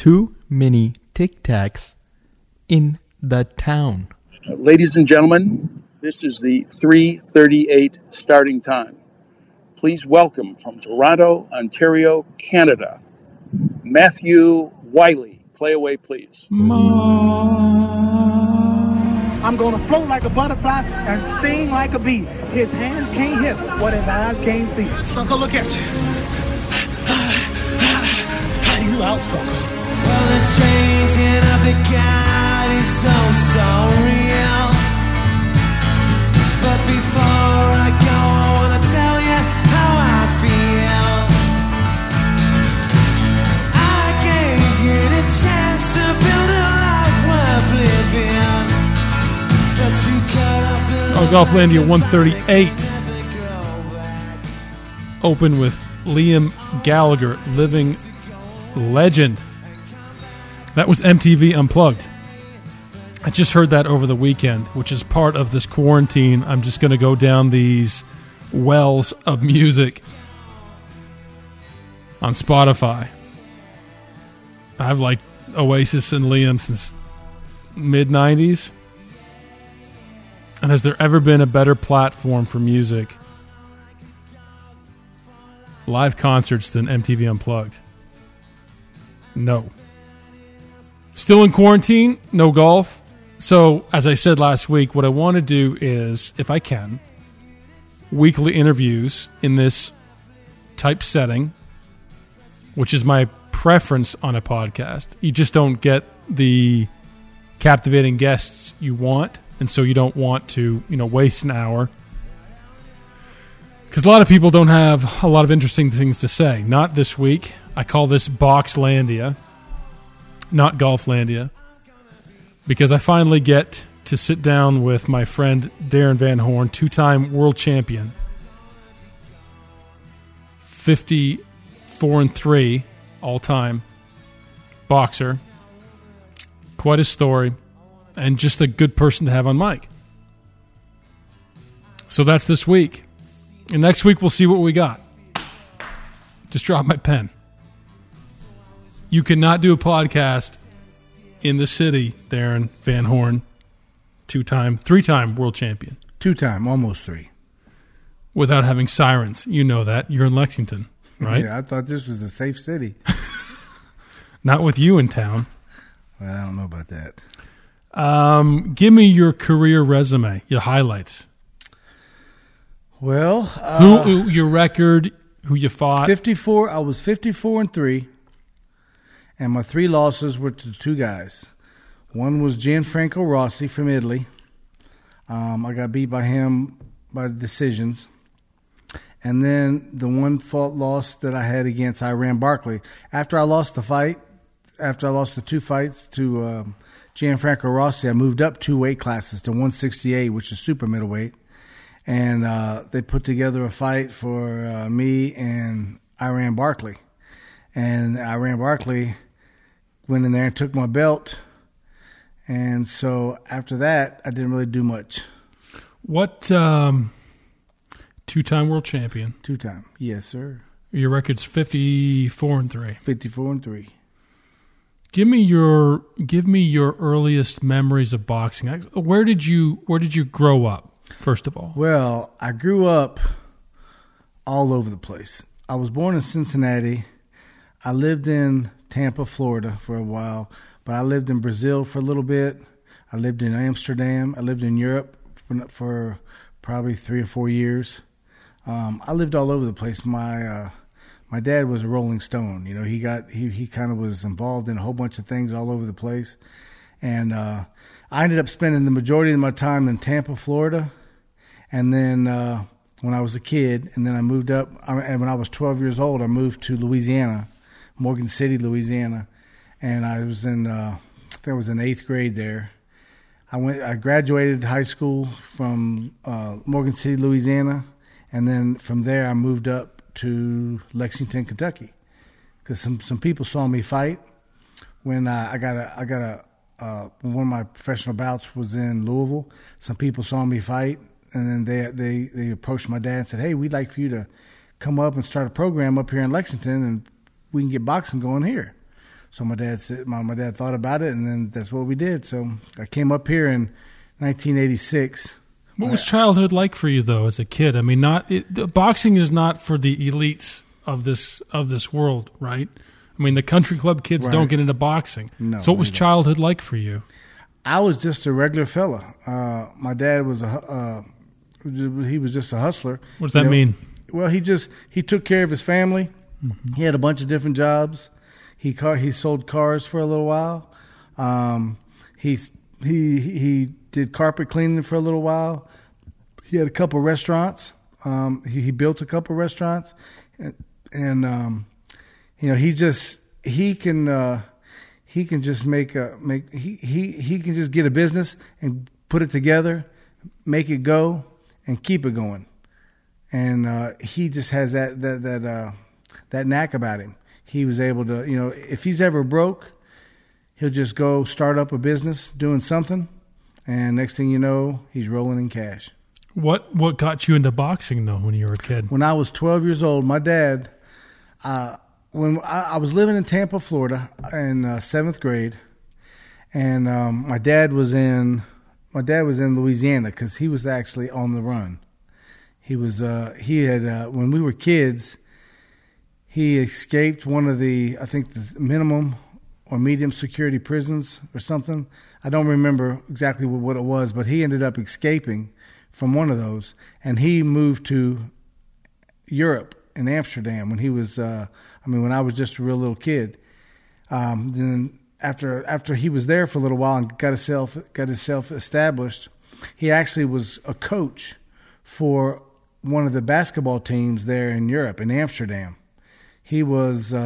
too many Tic Tacs in the town. Ladies and gentlemen, this is the 3:38 starting time. Please welcome from Toronto, Ontario, Canada, Matthew Wiley. Play away, please. I'm going to float like a butterfly and sting like a bee. His hands can't hit what his eyes can't see. Sucker, look at you. You out, sucker. Well, the changing of the guard is so real. But before I go, I want to tell you how I feel. I gave you the chance to build a life worth living. But you cut off the Golflandia 138. Open with Liam Gallagher, Living Legend. That was MTV Unplugged. I just heard that over the weekend, which is part of this quarantine. I'm just going to go down these wells of music on Spotify. I've liked Oasis and Liam since mid-90s. And has there ever been a better platform for music, live concerts, than MTV Unplugged? No. Still in quarantine, no golf. So, as I said last week, what I want to do is, if I can, weekly interviews in this type setting, which is my preference on a podcast. You just don't get the captivating guests you want, and so you don't want to, waste an hour. Because a lot of people don't have a lot of interesting things to say. Not this week. I call this Boxlandia, not Golflandia, because I finally get to sit down with my friend Darren Van Horn, two-time world champion, 54-3 all-time boxer. Quite a story, and just a good person to have on mic. So that's this week. And next week we'll see what we got. Just drop my pen. You cannot do a podcast in the city, Darren Van Horn, three-time world champion. Two-time, almost three. Without having sirens. You know that. You're in Lexington, right? Yeah, I thought this was a safe city. Not with you in town. Well, I don't know about that. Give me your career resume, your highlights. Well, who your record, who you fought. 54. I was 54-3, and my three losses were to two guys. One was Gianfranco Rossi from Italy. I got beat by him by decisions. And then the one loss that I had against Iran Barkley. After I lost the two fights to Gianfranco Rossi, I moved up 2 weight classes to 168, which is super middleweight. And they put together a fight for me and Iran Barkley. And Iran Barkley went in there and took my belt. And so after that, I didn't really do much. What, two-time world champion? Two-time, yes, sir. Your record's 54-3. 54-3. Give me your earliest memories of boxing. Where did you grow up? First of all, well, I grew up all over the place. I was born in Cincinnati. I lived in Tampa, Florida for a while, but I lived in Brazil for a little bit. I lived in Amsterdam. I lived in Europe for probably 3 or 4 years. I lived all over the place. My dad was a Rolling Stone. He kind of was involved in a whole bunch of things all over the place, and I ended up spending the majority of my time in Tampa, Florida. And then when I was a kid, and then I moved up, and when I was 12 years old, I moved to Louisiana, Morgan City, Louisiana. And I was in 8th grade there. I graduated high school from Morgan City, Louisiana. And then from there, I moved up to Lexington, Kentucky, because some people saw me fight when one of my professional bouts was in Louisville. Some people saw me fight, and then they approached my dad and said, "Hey, we'd like for you to come up and start a program up here in Lexington, and we can get boxing going here." So my dad said, my dad thought about it, and then that's what we did. So I came up here in 1986. What was childhood like for you, though, as a kid? I mean, boxing is not for the elites of this world, right? I mean, the country club kids don't get into boxing. No, so what was childhood like for you? I was just a regular fella. My dad was he was just a hustler. What does that mean? Well, he took care of his family. Mm-hmm. He had a bunch of different jobs. He sold cars for a little while. He did carpet cleaning for a little while. He had a couple restaurants. He built a couple restaurants, and he can just he can just get a business and put it together, make it go, and keep it going. And he just has that knack about him. He was able to, if he's ever broke, he'll just go start up a business doing something, and next thing you know, he's rolling in cash. What got you into boxing, though, when you were a kid? When I was 12 years old, my dad, when I was living in Tampa, Florida, in seventh grade, and my dad was in Louisiana because he was actually on the run. He had when we were kids, he escaped one of the minimum or medium security prisons or something. I don't remember exactly what it was, but he ended up escaping from one of those, and he moved to Europe in Amsterdam when he was when I was just a real little kid. Then after he was there for a little while and got himself established, he actually was a coach for one of the basketball teams there in Europe in Amsterdam. He was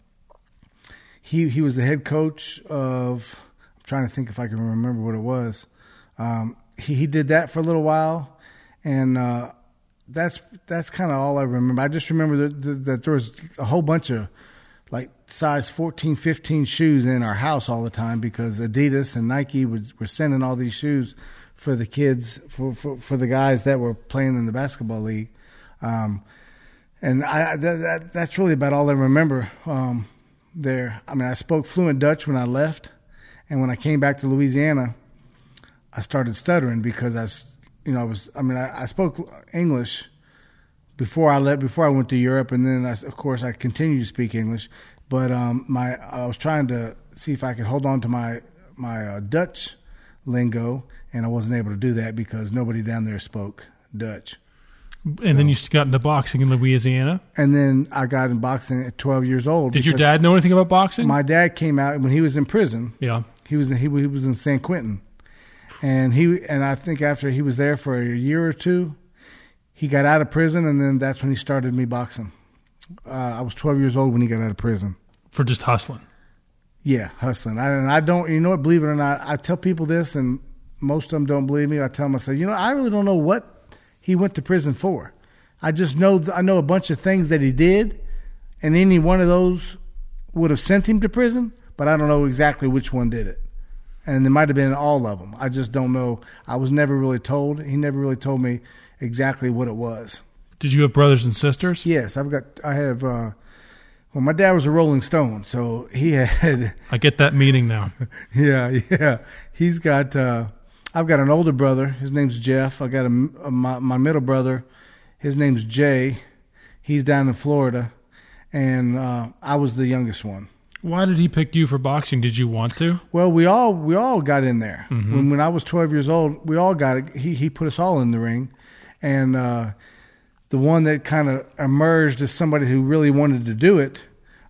he was the head coach of, I'm trying to think if I can remember what it was. He did that for a little while, and that's kind of all I remember. I just remember that there was a whole bunch of like size 14, 15 shoes in our house all the time because Adidas and Nike were sending all these shoes for the kids, for the guys that were playing in the basketball league. And that's really about all I remember there. I mean, I spoke fluent Dutch when I left, and when I came back to Louisiana, I started stuttering because I spoke English before I went to Europe, and then of course I continued to speak English. But I was trying to see if I could hold on to my Dutch lingo, and I wasn't able to do that because nobody down there spoke Dutch. And then you got into boxing in Louisiana? And then I got in boxing at 12 years old. Did your dad know anything about boxing? My dad came out when he was in prison. Yeah. He was in San Quentin. And I think after he was there for a year or two, he got out of prison, and then that's when he started me boxing. I was 12 years old when he got out of prison. For just hustling? Yeah, hustling. I don't, believe it or not, I tell people this, and most of them don't believe me. I tell them, I say, I really don't know what he went to prison for. I just know I know a bunch of things that he did, and any one of those would have sent him to prison, but I don't know exactly which one did it. And it might have been all of them. I just don't know. I was never really told. He never really told me exactly what it was. Did you have brothers and sisters? Yes, I have. Well, my dad was a Rolling Stone, so he had. I get that meaning now. Yeah. He's got. I've got an older brother. His name's Jeff. I got my middle brother. His name's Jay. He's down in Florida, and I was the youngest one. Why did he pick you for boxing? Did you want to? Well, we all got in there. Mm-hmm. When I was 12 years old, we all got it. He put us all in the ring, and the one that kind of emerged as somebody who really wanted to do it,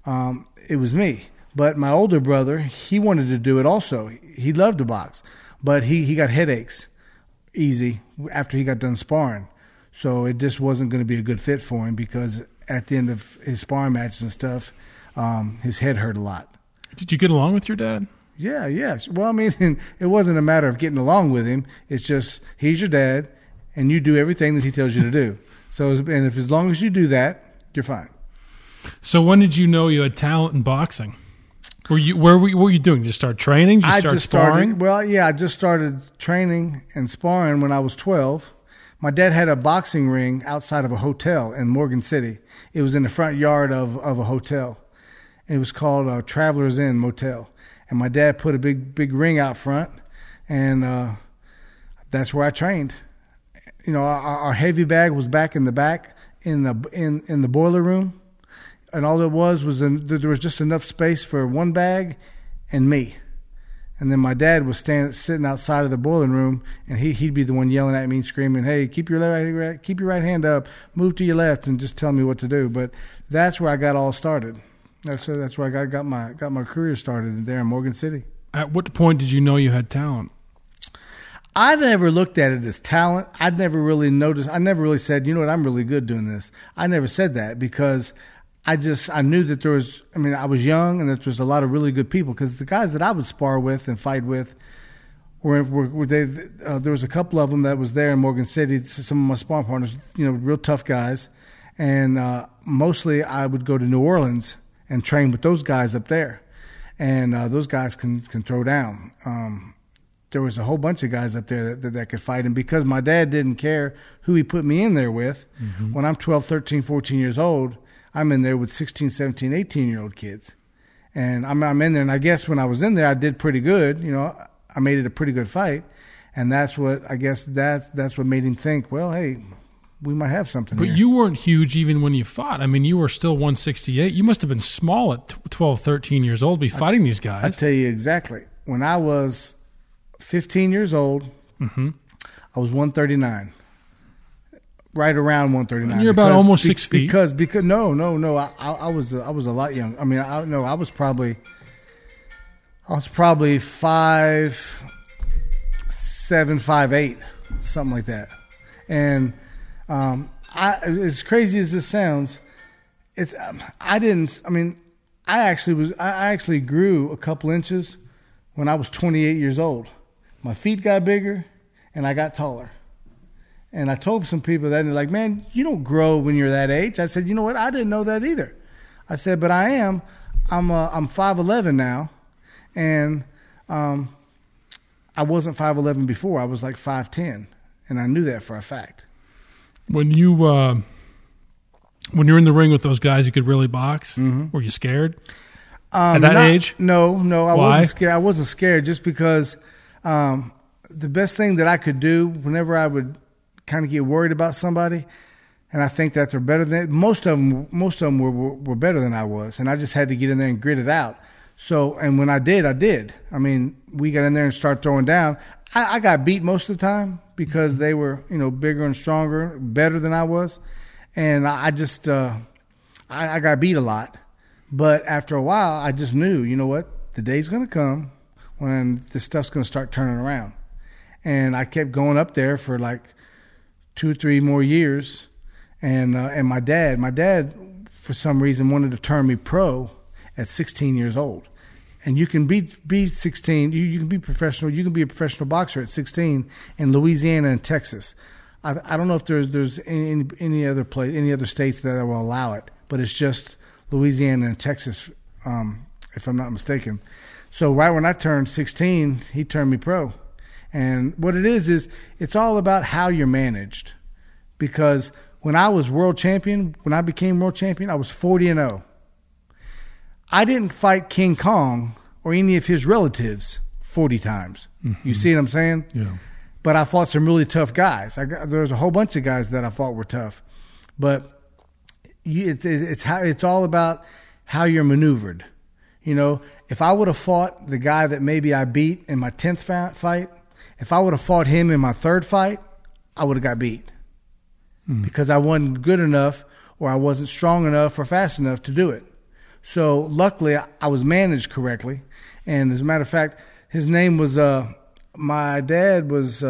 it was me. But my older brother, he wanted to do it also. He loved to box, but he got headaches easy after he got done sparring. So it just wasn't going to be a good fit for him because at the end of his sparring matches and stuff, his head hurt a lot. Did you get along with your dad? Yeah. Well, I mean, it wasn't a matter of getting along with him. It's just he's your dad, and you do everything that he tells you to do. So, and if as long as you do that, you're fine. So, when did you know you had talent in boxing? What were you doing? Just start training? I just started. I just started training and sparring when I was 12. My dad had a boxing ring outside of a hotel in Morgan City. It was in the front yard of a hotel. It was called Travelers Inn Motel. And my dad put a big ring out front, and that's where I trained. You know, our heavy bag was back in the back in the boiler room, and all there was there was just enough space for one bag and me. And then my dad was sitting outside of the boiler room, and he'd be the one yelling at me, screaming, "Hey, keep your right hand up, move to your left, and just tell me what to do." But that's where I got all started. That's where I got my career started there in Morgan City. At what point did you know you had talent? I never looked at it as talent. I'd never really noticed. I never really said, you know what, I'm really good doing this. I never said that because I knew that there was, I was young and there was a lot of really good people, because the guys that I would spar with and fight with there was a couple of them that was there in Morgan City, some of my sparring partners, you know, real tough guys. And mostly I would go to New Orleans and train with those guys up there. And those guys can throw down. There was a whole bunch of guys up there that could fight. And because my dad didn't care who he put me in there with, when I'm 12, 13, 14 years old, I'm in there with 16, 17, 18-year-old kids. And I'm in there. And I guess when I was in there, I did pretty good. You know, I made it a pretty good fight. And that's what made him think, well, hey, we might have something But here. you weren't huge even when you fought. I mean, you were still 168. You must have been small at 12, 13 years old to be fighting these guys. I tell you exactly. When I was 15 years old, I was 139. Right around 139. And you're about almost 6 feet. Because no. I was a lot young. I mean, I was probably 5'7", 5'8", something like that. And as crazy as this sounds, I actually grew a couple inches when I was 28 years old. My feet got bigger and I got taller. And I told some people that, and they're like, man, you don't grow when you're that age. I said, you know what? I didn't know that either. I said, but I am. I'm 5'11" now. And I wasn't 5'11" before. I was like 5'10". And I knew that for a fact. When you're in the ring with those guys who could really box, were you scared at that age? No, I Why? wasn't scared. I wasn't scared just because the best thing that I could do whenever I would kind of get worried about somebody, and I think that they're better than most of them were better than I was, and I just had to get in there and grit it out. So, and when I did. I mean, we got in there and started throwing down. I got beat most of the time because they were, you know, bigger and stronger, better than I was. And I just, I got beat a lot. But after a while, I just knew, you know what, the day's going to come when this stuff's going to start turning around. And I kept going up there for like 2 or 3 more years. And my dad, for some reason, wanted to turn me pro at 16 years old. And you can be 16. You can be professional. You can be a professional boxer at 16 in Louisiana and Texas. I don't know if there's any other place, any other states that will allow it, but it's just Louisiana and Texas, if I'm not mistaken. So right when I turned 16, he turned me pro. And what it is it's all about how you're managed. Because when I was world champion, when I became world champion, I was 40-0. I didn't fight King Kong or any of his relatives 40 times. You see what I'm saying? Yeah. But I fought some really tough guys. There was a whole bunch of guys that I fought were tough. But it's all about how you're maneuvered. You know, if I would have fought the guy that maybe I beat in my 10th fight, if I would have fought him in my 3rd fight, I would have got beat. Because I wasn't good enough or I wasn't strong enough or fast enough to do it. So luckily, I was managed correctly. And as a matter of fact, his name was my dad was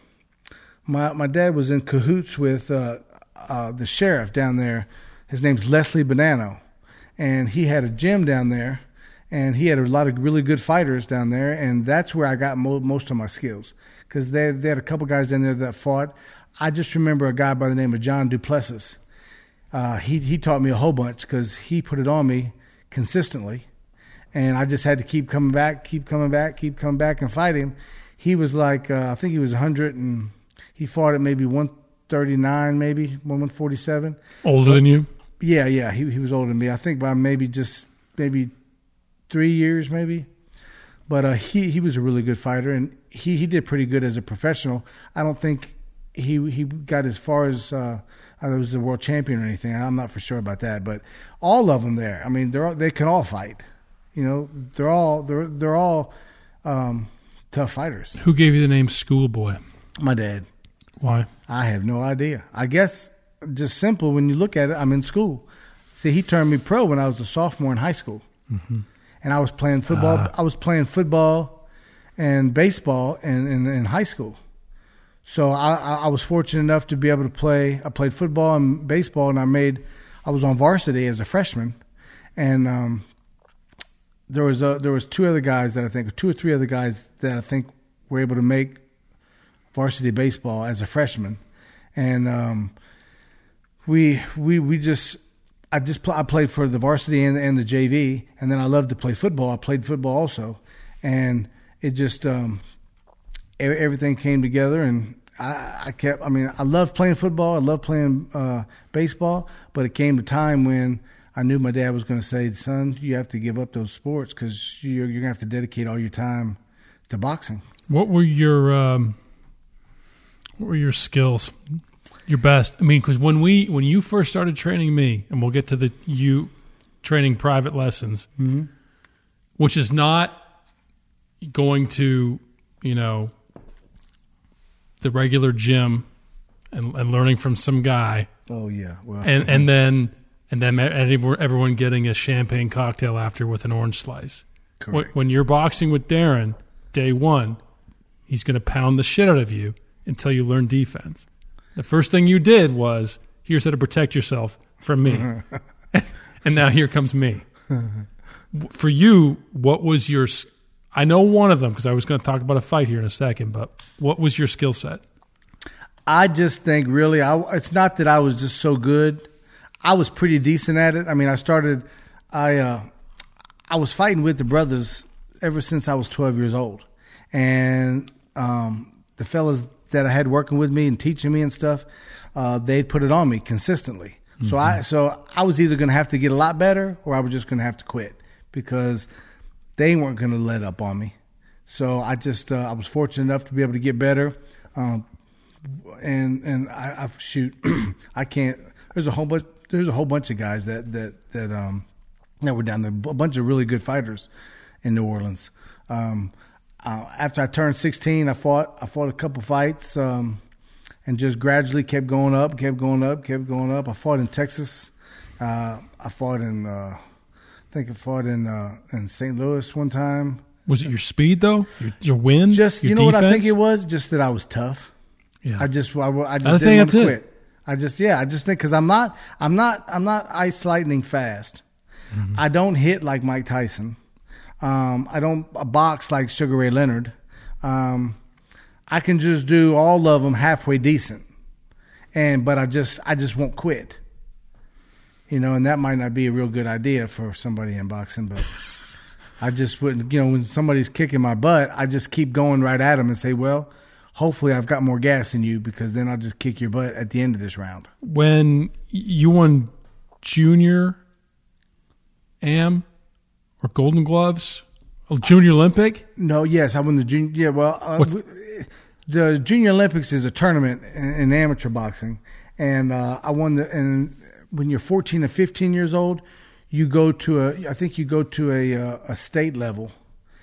my dad was in cahoots with the sheriff down there. His name's Leslie Bonanno, and he had a gym down there, and he had a lot of really good fighters down there, and that's where I got most of my skills because they had a couple guys down there that fought. I just remember a guy by the name of John Duplessis. He taught me a whole bunch because he put it on me consistently, and I just had to keep coming back and fight him. He was like, I think he was 100, and he fought at maybe 139, maybe 147. Older than you? Yeah, he was older than me. I think by maybe maybe 3 years, maybe. But he was a really good fighter, and he did pretty good as a professional. I don't think he got as far as I was the world champion or anything. I'm not for sure about that. But all of them there, I mean, they can all fight. You know, they're all tough fighters. Who gave you the name Schoolboy? My dad. Why? I have no idea. I guess just simple. When you look at it, I'm in school. See, he turned me pro when I was a sophomore in high school, and I was playing football. I was playing football and baseball in high school. So I was fortunate enough to be able to play. I played football and baseball, and I was on varsity as a freshman, and there was two or three other guys that I think were able to make varsity baseball as a freshman, and I played for the varsity and the JV, and then I loved to play football. I played football also, and it just everything came together, and I loved playing football. I loved playing baseball, but it came to time when I knew my dad was going to say, "Son, you have to give up those sports because you're going to have to dedicate all your time to boxing." What were your skills? Your best? I mean, because when you first started training me, and we'll get to you training private lessons, which is not going to, the regular gym and learning from some guy. Oh yeah, well, and then everyone getting a champagne cocktail after with an orange slice. Correct. When you're boxing with Darren, day one, he's going to pound the shit out of you until you learn defense. The first thing you did was, here's how to protect yourself from me. And now here comes me. For you, what was your... I know one of them because I was going to talk about a fight here in a second, but what was your skill set? I just think really, it's not that I was just so good. I was pretty decent at it. I mean, I was fighting with the brothers ever since I was 12 years old. And the fellas that I had working with me and teaching me and stuff, they'd put it on me consistently. So I was either going to have to get a lot better or I was just going to have to quit because they weren't going to let up on me. So I just I was fortunate enough to be able to get better. And I shoot, I can't. There's a whole bunch of guys that were down there. A bunch of really good fighters in New Orleans. After I turned 16, I fought a couple fights, and just gradually kept going up. I fought in Texas. I fought in in St. Louis one time. Was it your speed though? Your wind? Just your what I defense? think it was. Just that I was tough. Yeah. I just I didn't think want to that's quit. I just think because I'm not ice lightning fast. Mm-hmm. I don't hit like Mike Tyson. I don't box like Sugar Ray Leonard. I can just do all of them halfway decent, but I just won't quit. And that might not be a real good idea for somebody in boxing, but I just wouldn't. When somebody's kicking my butt, I just keep going right at them and say, well, hopefully I've got more gas in you because then I'll just kick your butt at the end of this round. When you won junior AM or Golden Gloves, Junior Olympic? No, yes, I won the junior. Yeah, well, the Junior Olympics is a tournament in amateur boxing, and I won And when you're 14 or 15 years old, you go to a state level,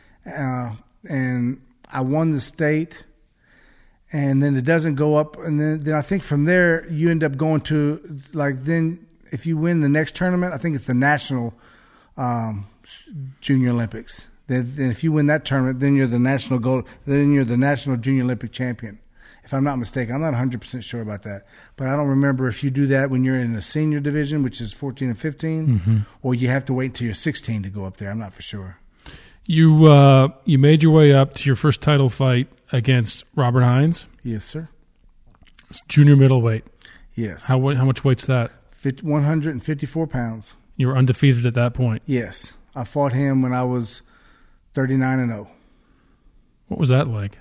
and I won the state. And then it doesn't go up. And then I think from there, you end up going to, then if you win the next tournament, I think it's the National Junior Olympics. Then if you win that tournament, then you're the National Junior Olympic champion. If I'm not mistaken. I'm not 100% sure about that. But I don't remember if you do that when you're in the senior division, which is 14 and 15, or you have to wait until you're 16 to go up there. I'm not for sure. You made your way up to your first title fight against Robert Hines. Yes, sir. It's junior middleweight. Yes. How much weight's that? 154 pounds. You were undefeated at that point. Yes. I fought him when I was 39-0. What was that like?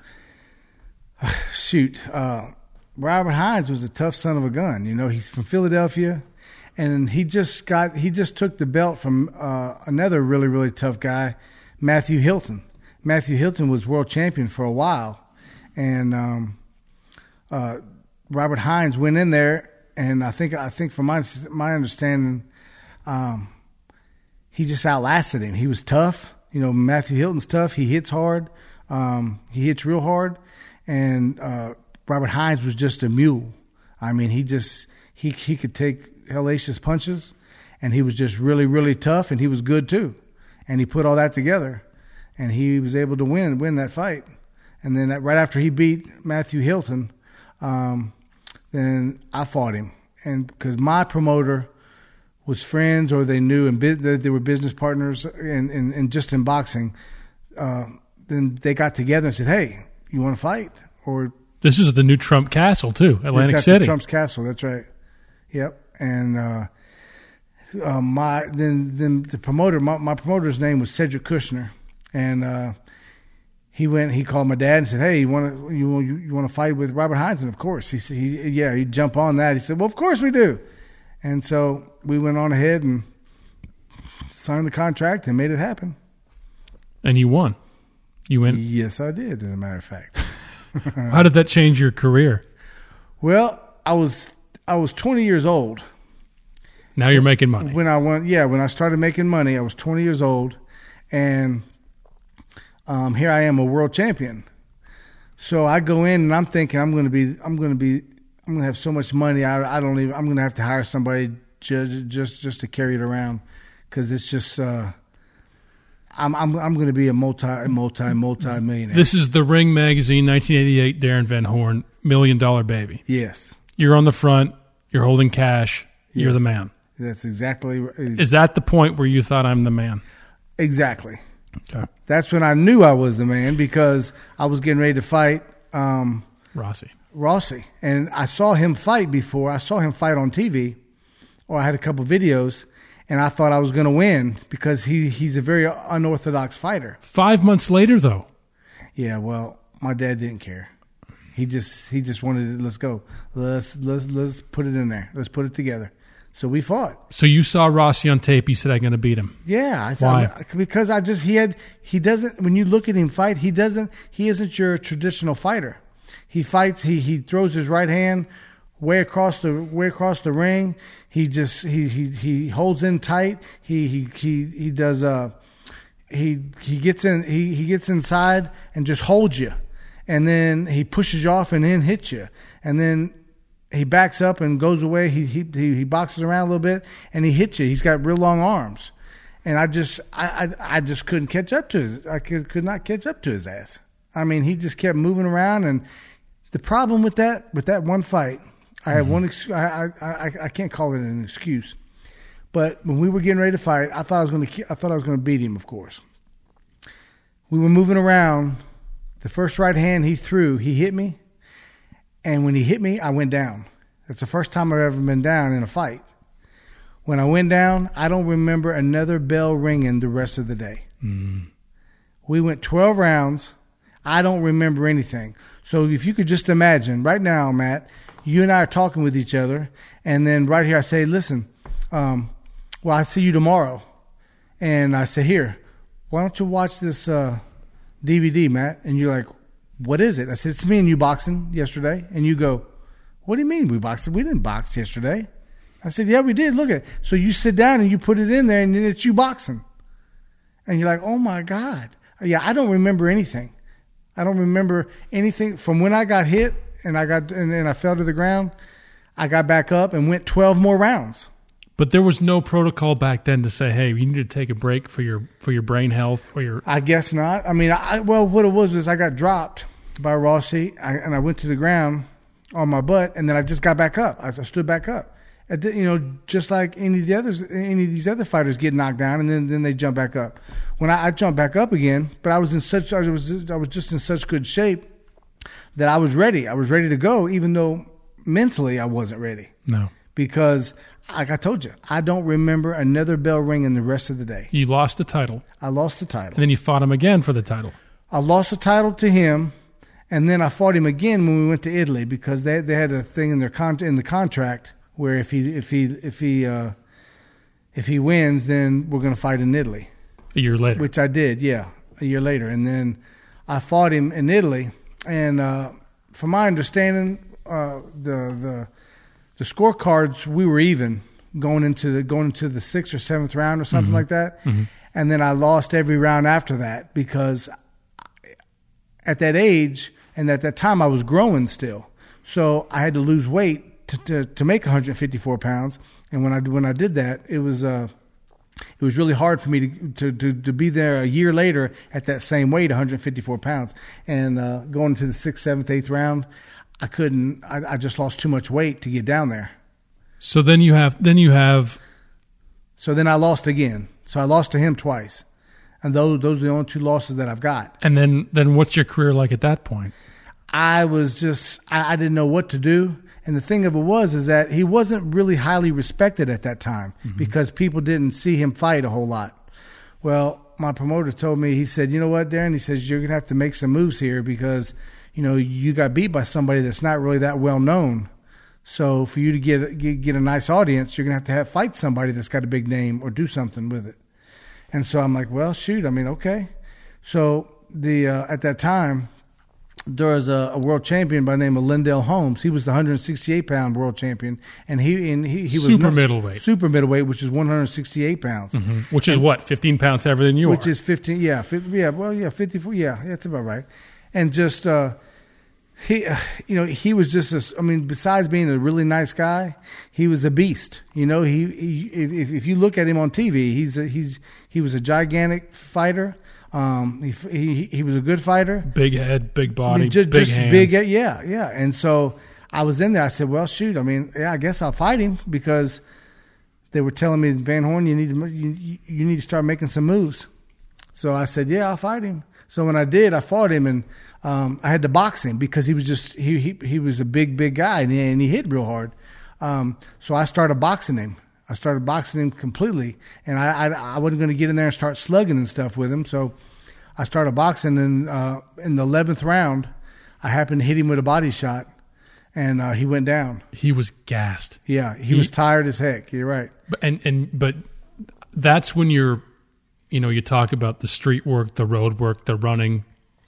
Shoot. Robert Hines was a tough son of a gun. He's from Philadelphia, and he just took the belt from another really, really tough guy, Matthew Hilton. Matthew Hilton was world champion for a while, and Robert Hines went in there, and I think from my understanding, he just outlasted him. He was tough. You know, Matthew Hilton's tough. He hits hard. He hits real hard, and Robert Hines was just a mule. I mean, he could take hellacious punches, and he was just really, really tough, and he was good too. And he put all that together, and he was able to win that fight. And then right after he beat Matthew Hilton, then I fought him, and because my promoter was friends or they knew and they were business partners and just in boxing, then they got together and said, "Hey, you want to fight?" Or this is the new Trump Castle too, Atlantic City. City. Trump's Castle, that's right. Yep. And the promoter, my promoter's name was Cedric Kushner, and he called my dad and said, "Hey, you want to fight with Robert Hines?" And of course, he'd jump on that. He said, "Well, of course we do." And so we went on ahead and signed the contract and made it happen. And you won. You win. Yes, I did. As a matter of fact. How did that change your career? Well, I was 20 years old. Now you're making money. When I started making money, I was 20 years old, and here I am, a world champion. So I go in and I'm thinking I'm going to have so much money. I'm going to have to hire somebody just to carry it around, because it's just I'm going to be a multi-millionaire. This is the Ring Magazine 1988 Darren Van Horn $1 Million Baby. Yes. You're on the front. You're holding cash. Yes. You're the man. That's exactly right. Is that the point where you thought I'm the man? Exactly. Okay. That's when I knew I was the man, because I was getting ready to fight Rossi. And I saw him fight before. I saw him fight on TV, or I had a couple videos, and I thought I was going to win because he's a very unorthodox fighter. 5 months later, though. Yeah, well, my dad didn't care. He just wanted to, let's go. Let's put it in there. Let's put it together. So we fought. So you saw Rossi on tape. You said, "I'm going to beat him." Yeah. Why? Because he doesn't, when you look at him fight, he isn't your traditional fighter. He fights, he throws his right hand way across the ring. He holds in tight. He gets inside and just holds you. And then he pushes you off and then hits you. And then he backs up and goes away. He boxes around a little bit and he hits you. He's got real long arms. And I just couldn't catch up to could not catch up to his ass. I mean, he just kept moving around, and the problem with that one fight, I have one. I can't call it an excuse, but when we were getting ready to fight, I thought I was going to beat him. Of course, we were moving around. The first right hand he threw, he hit me, and when he hit me, I went down. That's the first time I've ever been down in a fight. When I went down, I don't remember another bell ringing the rest of the day. We went 12 rounds. I don't remember anything. So if you could just imagine, right now, Matt, you and I are talking with each other, and then right here I say, "Listen, well, I see you tomorrow." And I say, "Here, why don't you watch this DVD, Matt?" And you're like, "What is it?" I said, "It's me and you boxing yesterday." And you go, "What do you mean we boxed? We didn't box yesterday." I said, "Yeah, we did. Look at it." So you sit down and you put it in there, and then it's you boxing. And you're like, "Oh, my God." Yeah, I don't remember anything. I don't remember anything from when I got hit and I fell to the ground. I got back up and went 12 more rounds. But there was no protocol back then to say, "Hey, you need to take a break for your brain health or your." I guess not. I mean, what it was I got dropped by Rossi, and I went to the ground on my butt, and then I just got back up. I stood back up. Just like any of these other fighters get knocked down, and then they jump back up. When I jumped back up again, but I was just in such good shape that I was ready. I was ready to go, even though mentally I wasn't ready. No, because like I told you, I don't remember another bell ringing the rest of the day. You lost the title. I lost the title, and then you fought him again for the title. I lost the title to him, and then I fought him again when we went to Italy, because they had a thing in the contract where if he wins, then we're going to fight in Italy. A year later. Which I did, yeah, a year later. And then I fought him in Italy. And from my understanding, the scorecards, we were even going into the 6th or 7th round or something like that. Mm-hmm. And then I lost every round after that because at that age and at that time I was growing still. So I had to lose weight to make 154 pounds. And when I did that, it was really hard for me to be there a year later at that same weight, 154 pounds. And going to the 6th, 7th, 8th round, I couldn't. I just lost too much weight to get down there. So then you have. So then I lost again. So I lost to him twice, and those are the only 2 losses that I've got. And then what's your career like at that point? I was just I didn't know what to do. And the thing of it is that he wasn't really highly respected at that time because people didn't see him fight a whole lot. Well, my promoter told me, he said, you know what, Darren? He says, you're going to have to make some moves here because, you got beat by somebody that's not really that well known. So for you to get a nice audience, you're going to have fight somebody that's got a big name or do something with it. And so I'm like, well, shoot, okay. So at that time, there was a world champion by the name of Lindell Holmes. He was the 168-pound world champion, and he was super middleweight. Super middleweight, which is 168 pounds, which is what 15 pounds heavier than you which are. Is 15, yeah, 54, yeah, that's about right. And just he was just besides being a really nice guy, he was a beast. If you look at him on TV, he was a gigantic fighter. He was a good fighter. Big head, big body, big hands. Big, yeah. And so I was in there. I said, well, shoot. I guess I'll fight him because they were telling me, Van Horn, you need to start making some moves. So I said, yeah, I'll fight him. So when I did, I fought him, and I had to box him because he was just he was a big guy, and he hit real hard. So I started boxing him. I started boxing him completely, and I wasn't going to get in there and start slugging and stuff with him. So I started boxing, and in the 11th round, I happened to hit him with a body shot, and he went down. He was gassed. Yeah, he was tired as heck. You're right. But that's when you talk about the street work, the road work, the running.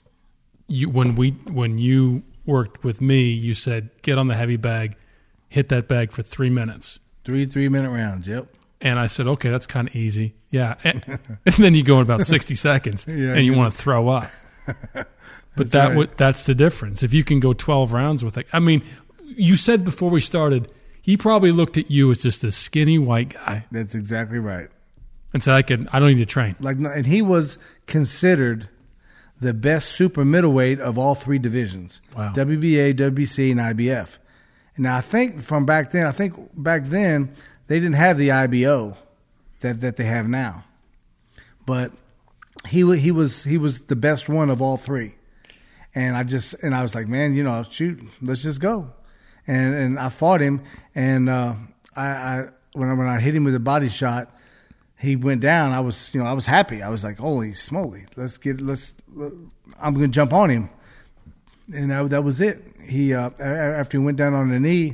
When you worked with me, you said get on the heavy bag, hit that bag for 3 minutes. 3-minute rounds, yep. And I said, okay, that's kind of easy. Yeah. And then you go in about 60 seconds and you want to throw up. But that's the difference. If you can go 12 rounds with it. You said before we started, he probably looked at you as just a skinny white guy. That's exactly right. And said, I don't need to train. And he was considered the best super middleweight of all 3 divisions. Wow. WBA, WBC, and IBF. Now, I think back then they didn't have the IBO that they have now, but he was the best one of all 3, and I was like, man, shoot, let's just go, and I fought him, and when I hit him with a body shot, he went down. I was happy. I was like, holy smoly, I'm gonna jump on him. And that was it. He after he went down on the knee,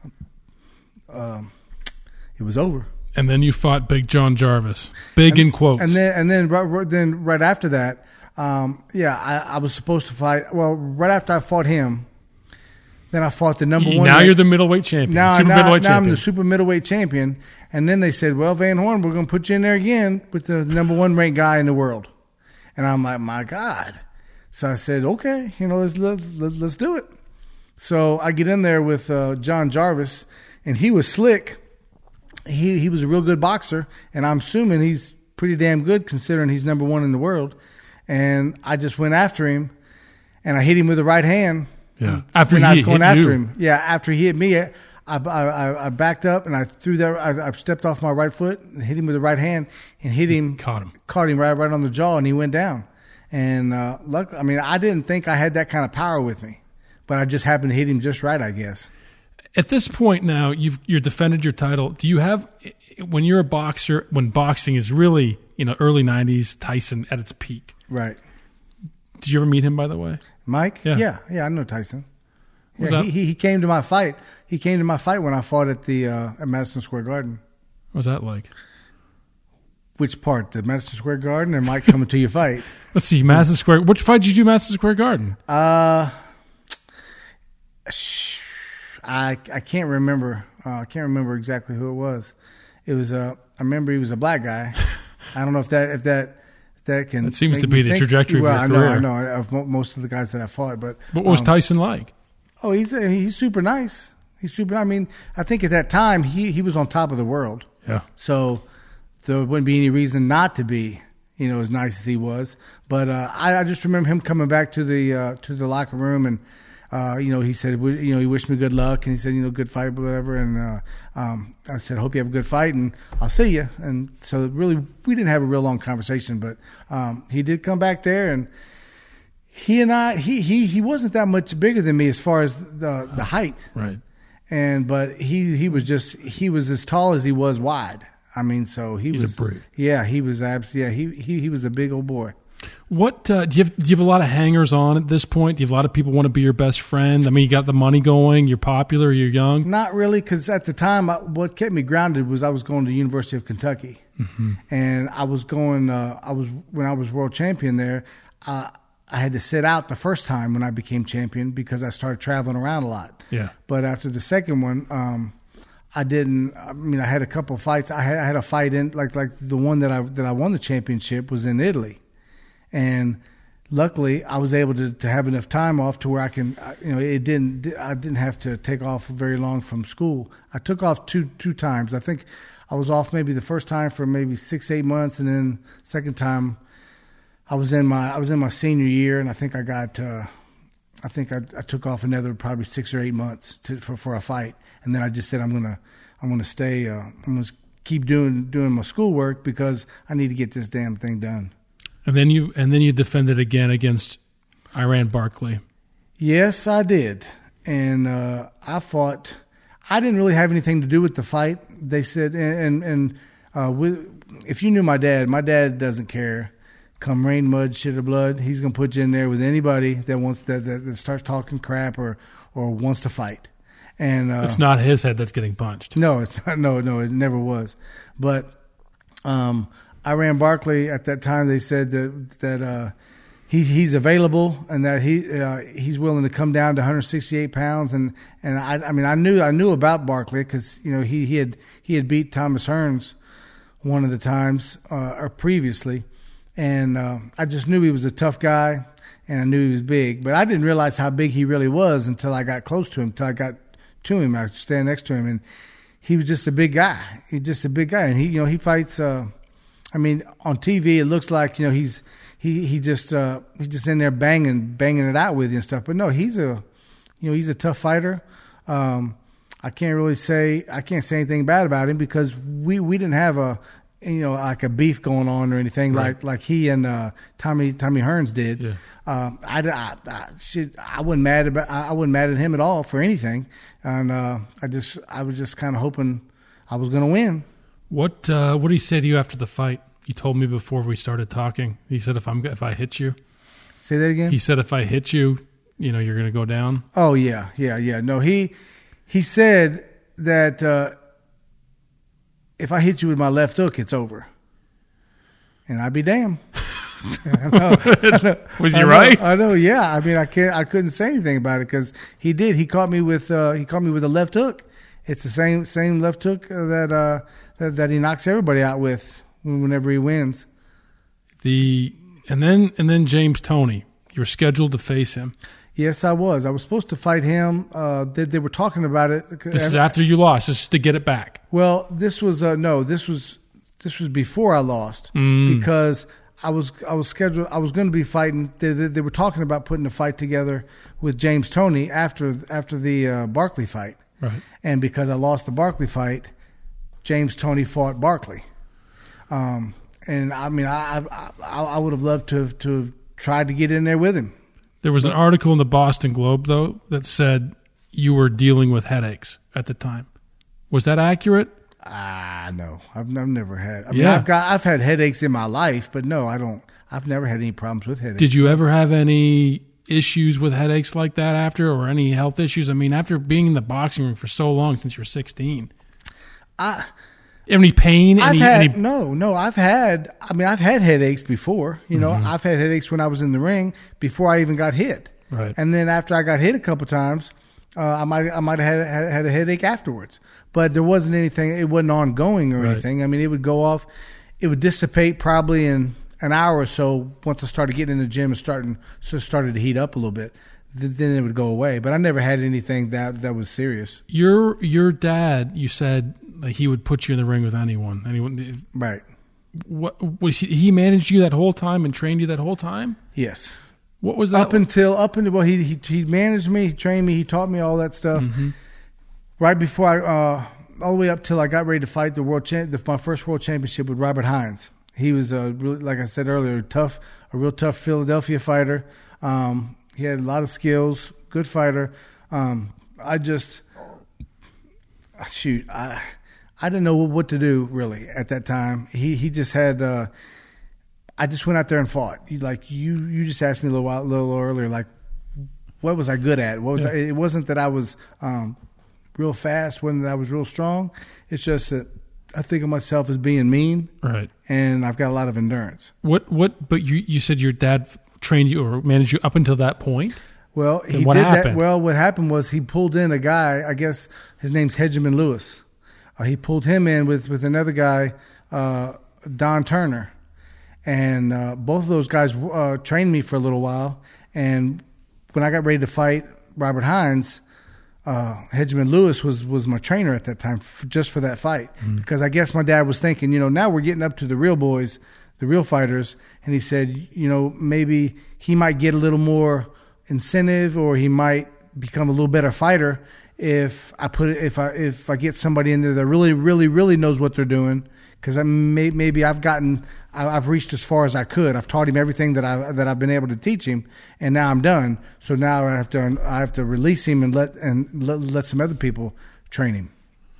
it was over. And then you fought Big John Jarvis, in quotes. And then right after that, I was supposed to fight. Well, right after I fought him, then I fought the number 1. Now you're the middleweight champion. Now I'm the super middleweight champion. And then they said, well, Van Horn, we're going to put you in there again with the number 1 ranked guy in the world. And I'm like, my God. So I said, okay, let's do it. So I get in there with John Jarvis, and he was slick. He was a real good boxer, and I'm assuming he's pretty damn good considering he's number 1 in the world. And I just went after him, and I hit him with the right hand. Yeah. After I was going after him. Yeah, after he hit me, I backed up and I threw that. I stepped off my right foot and hit him with the right hand and hit him. Caught him right on the jaw, and he went down. And I didn't think I had that kind of power with me, but I just happened to hit him just right, I guess. At this point now, you're defended your title. Do you have, when you're a boxer, when boxing is really, early 90s, Tyson at its peak? Right. Did you ever meet him, by the way? Mike? Yeah. Yeah, I know Tyson. Was Yeah, that- he came to my fight. He came to my fight when I fought at the at Madison Square Garden. What was that like? Which part? The Madison Square Garden or Mike coming to your fight? Let's see, Madison Square. Which fight did you do, Madison Square Garden? I can't remember. I can't remember exactly who it was. It was I remember he was a black guy. I don't know if that can. That seems make to me be the think. trajectory of Well, your I career. know. Of most of the guys that I fought, but What was Tyson like? oh, he's super nice. He's super. I mean, I think at that time he was on top of the world. Yeah. So there wouldn't be any reason not to be, as nice as he was. But I just remember him coming back to the locker room, and he said, he wished me good luck, and he said, good fight, whatever. And I said, hope you have a good fight, and I'll see you. And so really, we didn't have a real long conversation, but he did come back there, and he and I, he wasn't that much bigger than me as far as the height. Right. But he was as tall as he was wide. I mean, so He's was a brute. Yeah, he was he was a big old boy. What do you have a lot of hangers on at this point? Do you have a lot of people want to be your best friend? I mean, you got the money going, you're popular, you're young. Not really, because at the time, what kept me grounded was I was going to the University of Kentucky, and I was going. When I was world champion there. I had to sit out the first time when I became champion because I started traveling around a lot. Yeah. But after the second one, I didn't. I mean, I had a couple of fights. I had a fight in like the one that I won the championship was in Italy, and luckily I was able to have enough time off to where I can. I didn't have to take off very long from school. I took off two times. I think I was off maybe the first time for maybe 6-8 months, and then second time. I was in my senior year, and I think I got. I took off another probably 6 or 8 months for a fight, and then I just said I'm gonna stay. I'm gonna keep doing my schoolwork because I need to get this damn thing done. And then you defended again against Iran Barkley. Yes, I did, and I fought. I didn't really have anything to do with the fight. They said, if you knew my dad doesn't care. Come rain, mud, shit, or blood, he's gonna put you in there with anybody that wants that starts talking crap or wants to fight. And it's not his head that's getting punched. No, it's not. No, it never was. But Iran Barkley at that time, they said that he's available and that he's willing to come down to 168 pounds. And I mean I knew about Barkley because he had beat Thomas Hearns one of the times or previously. And I just knew he was a tough guy, and I knew he was big. But I didn't realize how big he really was until I got close to him, until I got to him. I stand next to him, and he was just a big guy. He's just a big guy. And he fights, I mean, on TV, it looks like, he's just in there banging it out with you and stuff. But no, he's a tough fighter. I can't say anything bad about him because we didn't have like a beef going on or anything like he and Tommy Hearns did. Yeah. I wasn't mad at him at all for anything, and I was just kind of hoping I was going to win. What did he say to you after the fight? You told me before we started talking. He said if I hit you. Say that again. He said if I hit you, you're going to go down. Oh yeah. No, he said that. If I hit you with my left hook, it's over. And I'd be damned. I know. Was he right? I know. Yeah. I mean, I couldn't say anything about it because he did. He caught me with a left hook. It's the same left hook that he knocks everybody out with whenever he wins. And then James Toney. You're scheduled to face him. Yes, I was. I was supposed to fight him. They were talking about it. This is after you lost. This is to get it back. Well, this was This was before I lost because I was scheduled. I was going to be fighting. They were talking about putting a fight together with James Toney after the Barkley fight. Right. And because I lost the Barkley fight, James Toney fought Barkley. And I mean, I would have loved to try to get in there with him. There was an article in the Boston Globe, though, that said you were dealing with headaches at the time. Was that accurate? No, I've never had. I mean, Yeah. I've had headaches in my life, but no, I don't. I've never had any problems with headaches. Did you ever have any issues with headaches like that after, or any health issues? I mean, after being in the boxing ring for so long, since you were 16, any pain? I've had headaches before. You know, I've had headaches when I was in the ring before I even got hit. Right. And then after I got hit a couple times, I might have had a headache afterwards. But there wasn't anything. It wasn't ongoing or anything. I mean, it would go off. It would dissipate probably in an hour or so once I started getting in the gym and started to heat up a little bit. Then it would go away. But I never had anything that was serious. Your dad, you said that he would put you in the ring with anyone. Right. What was he managed you that whole time and trained you that whole time? Yes. What was that? Up until well, he managed me, he trained me, he taught me all that stuff. Right before all the way up till I got ready to fight my first world championship with Robert Hines. He was like I said earlier, a real tough Philadelphia fighter. He had a lot of skills, good fighter. I didn't know what to do really at that time. He just had. I just went out there and fought. You just asked me a little earlier, like, what was I good at? What was I? It wasn't that I was real fast, wasn't that I was real strong. It's just that I think of myself as being mean, right? And I've got a lot of endurance. But you said your dad trained you or managed you up until that point. Well, he did that. Well, what happened was he pulled in a guy. I guess his name's Hedgeman Lewis. He pulled him in with another guy, Don Turner. And both of those guys trained me for a little while. And when I got ready to fight Robert Hines, Hedgeman Lewis was my trainer at that time, just for that fight. Because I guess my dad was thinking, now we're getting up to the real boys, the real fighters. And he said, maybe he might get a little more incentive, or he might become a little better fighter if I get somebody in there that really, really, really knows what they're doing. Because maybe I've reached as far as I could. I've taught him everything that I've been able to teach him, and now I'm done. So now I have to release him and let some other people train him.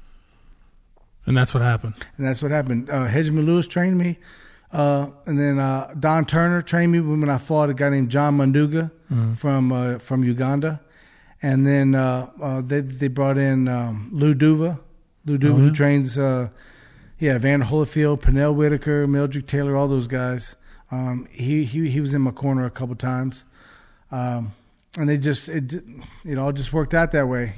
And that's what happened. Hedgeman Lewis trained me, and then Don Turner trained me when I fought a guy named John Munduga from Uganda, and then they brought in Lou Duva, who trains. Van Holyfield, Pernell Whitaker, Mildred Taylor, all those guys. He was in my corner a couple times, and it all just worked out that way.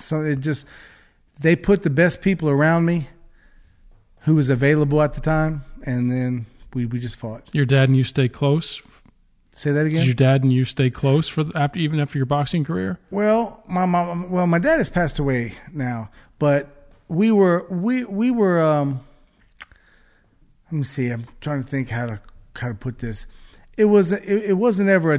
They put the best people around me, who was available at the time, and then we just fought. Your dad and you stay close? Say that again. Did your dad and you stay close even after your boxing career? Well, my dad has passed away now, but we were. Let me see. I'm trying to think how to put this. It wasn't ever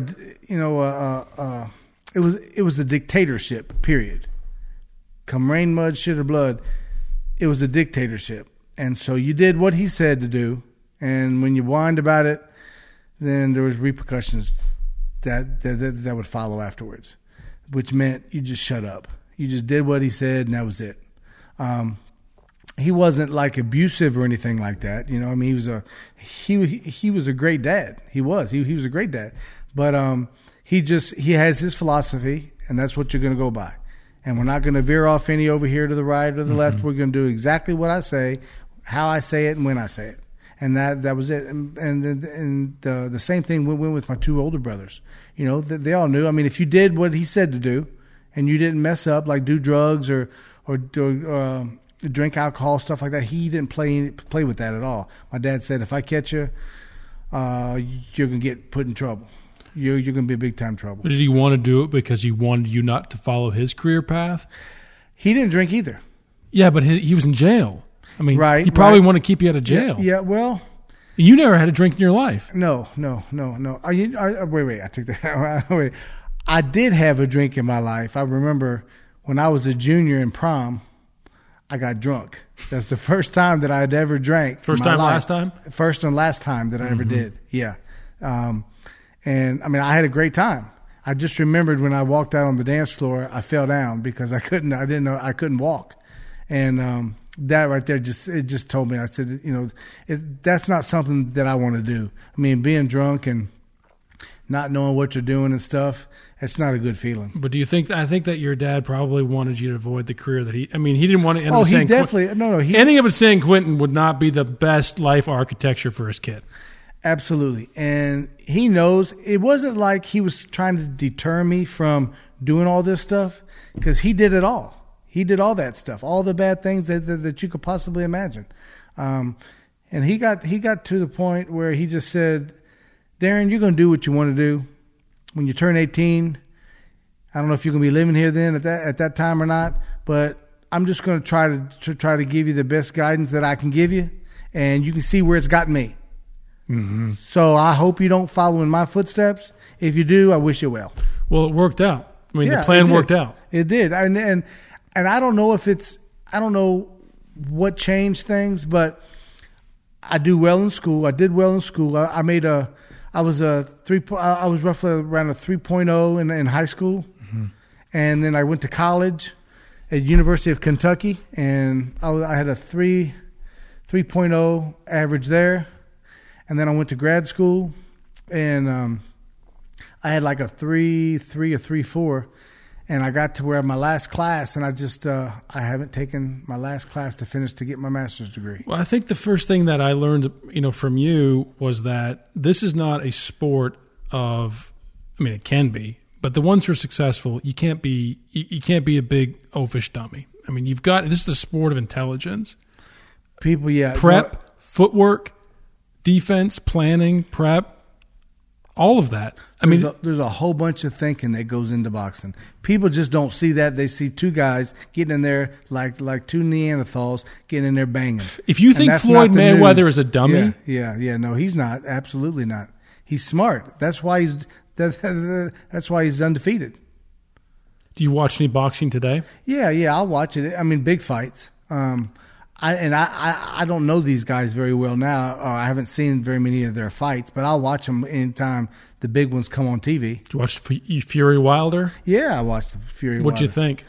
it was a dictatorship. Period. Come rain, mud, shit or blood, it was a dictatorship, and so you did what he said to do, and when you whined about it, then there was repercussions that would follow afterwards, which meant you just shut up. You just did what he said, and that was it. He wasn't like abusive or anything like that. I mean, he was a great dad. He was a great dad, but he has his philosophy, and that's what you're going to go by. And we're not going to veer off any over here to the right or the left. We're going to do exactly what I say, how I say it, and when I say it. And that was it. And the same thing went with my two older brothers. They all knew. I mean, if you did what he said to do, and you didn't mess up, like do drugs or drink alcohol, stuff like that, he didn't play with that at all. My dad said, if I catch you, you're going to get put in trouble. You're going to be in big time trouble. But did he want to do it because he wanted you not to follow his career path? He didn't drink either. Yeah, but he was in jail. I mean, right, he probably wanted to keep you out of jail. Yeah, well. You never had a drink in your life. No. Wait, I took that. Wait. I did have a drink in my life. I remember when I was a junior in prom, I got drunk. That's the first time that I had ever drank. First time, last time? First and last time that I ever did. Yeah. And I mean, I had a great time. I just remembered when I walked out on the dance floor, I fell down because I didn't know I couldn't walk. And that right there just told me, I said, that's not something that I want to do. I mean, being drunk and not knowing what you're doing and stuff. It's not a good feeling. But do you think? I think that your dad probably wanted you to avoid the career that he. I mean, he didn't want to end Oh, up he San definitely Quentin. Ending up at San Quentin would not be the best life architecture for his kid. Absolutely. And he knows it wasn't like he was trying to deter me from doing all this stuff, because he did it all. He did all that stuff, all the bad things that you could possibly imagine. And he got to the point where he just said, Darren, you're going to do what you want to do. When you turn 18, I don't know if you're going to be living here then at that time or not, but I'm just going to try to give you the best guidance that I can give you, and you can see where it's gotten me. Mm-hmm. So I hope you don't follow in my footsteps. If you do, I wish you well. Well, it worked out. I mean, Yeah, the plan it did. worked out. It did. And I don't know I don't know what changed things, but I do well in school. I did well in school. I was roughly around a 3.0 in high school. Mm-hmm. And then I went to college at University of Kentucky, and I had a 3.0 average there. And then I went to grad school, and I had like a 3.3 or 3.4, and I got to where my last class, and I haven't taken my last class to finish to get my master's degree. Well, I think the first thing that I learned, from you was that this is not a sport of. I mean, it can be, but the ones who are successful, you can't be a big oafish dummy. I mean, this is a sport of intelligence. People, yeah, Prep, footwork, defense, planning, prep, all of that. I mean, there's a whole bunch of thinking that goes into boxing. People just don't see that. They see two guys getting in there like two Neanderthals getting in there banging. If you think Floyd Mayweather is a dummy, yeah, no, he's not. Absolutely not. He's smart. That's why he's undefeated. Do you watch any boxing today? Yeah, I'll watch it. I mean, big fights. I don't know these guys very well now. Or I haven't seen very many of their fights, but I'll watch them anytime the big ones come on TV. Did you watch Fury Wilder? Yeah, I watched the Fury. What'd you think?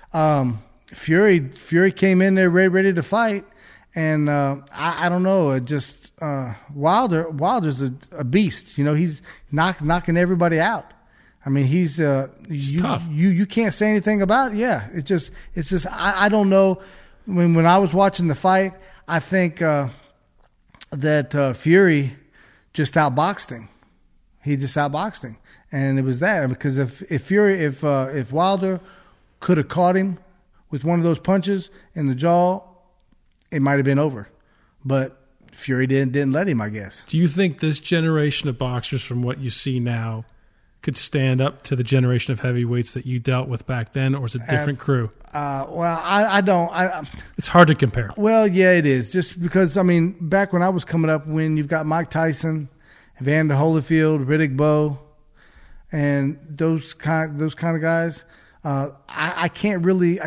Fury came in there ready to fight, and I don't know. It just Wilder's a beast. He's knocking everybody out. I mean, he's tough. You can't say anything about it. Yeah, it's just I don't know. When I was watching the fight, I think that Fury just outboxed him. He just outboxed him, and it was that, because if Wilder could have caught him with one of those punches in the jaw, it might have been over. But Fury didn't let him, I guess. Do you think this generation of boxers, from what you see now, could stand up to the generation of heavyweights that you dealt with back then, or is it a different crew? Well, I don't. It's hard to compare. Well, yeah, it is. Just because, I mean, back when I was coming up, when you've got Mike Tyson, Evander Holyfield, Riddick Bowe, and those kind of guys, I can't really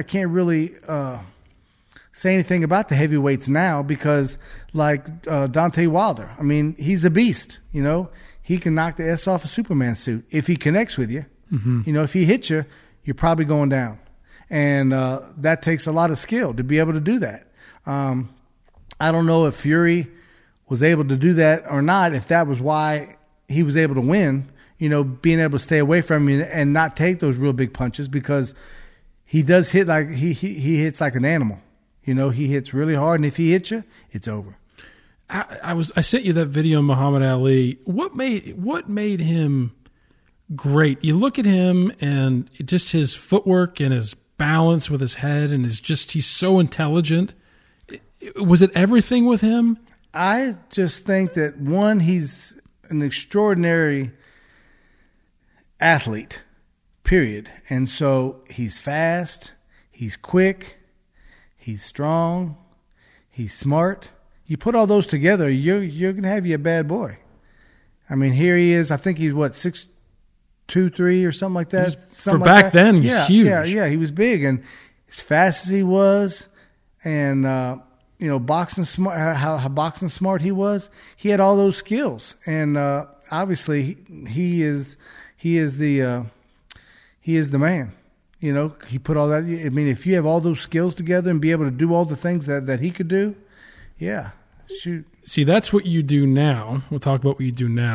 say anything about the heavyweights now, because like Deontay Wilder, I mean, he's a beast. He can knock the S off a Superman suit if he connects with you. Mm-hmm. If he hits you, you're probably going down. And that takes a lot of skill to be able to do that. I don't know if Fury was able to do that or not, if that was why he was able to win, being able to stay away from you and not take those real big punches, because he does hit like he hits like an animal. He hits really hard, and if he hits you, it's over. I sent you that video of Muhammad Ali. What made him great? You look at him and just his footwork and his balance with his head, and he's so intelligent. Was it everything with him? I just think that, one, he's an extraordinary athlete, period. And so he's fast, he's quick, he's strong, he's smart. You put all those together, you're going to have you a bad boy. I mean, here he is. I think he's 6'2", or something like that. For back then, he's huge. Yeah, he was big, and as fast as he was, and boxing smart. How boxing smart he was. He had all those skills, and obviously he is the man. He put all that. I mean, if you have all those skills together and be able to do all the things that he could do, yeah, shoot. See, that's what you do now. We'll talk about what you do now.